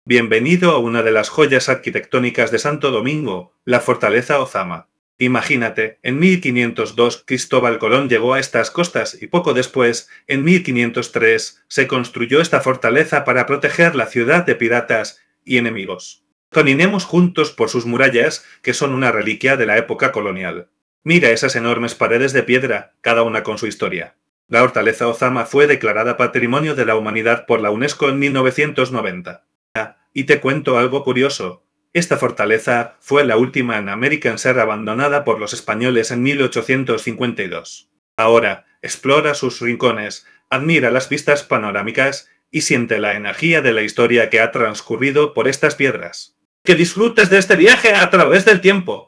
Bienvenido a una de las joyas arquitectónicas de Santo Domingo, la Fortaleza Ozama. Imagínate, en 1502 Cristóbal Colón llegó a estas costas y poco después, en 1503, se construyó esta fortaleza para proteger la ciudad de piratas y enemigos. Caminemos juntos por sus murallas, que son una reliquia de la época colonial. Mira esas enormes paredes de piedra, cada una con su historia. La Fortaleza Ozama fue declarada Patrimonio de la Humanidad por la UNESCO en 1990. Y te cuento algo curioso. Esta fortaleza fue la última en América en ser abandonada por los españoles en 1852. Ahora, explora sus rincones, admira las vistas panorámicas y siente la energía de la historia que ha transcurrido por estas piedras. ¡Que disfrutes de este viaje a través del tiempo!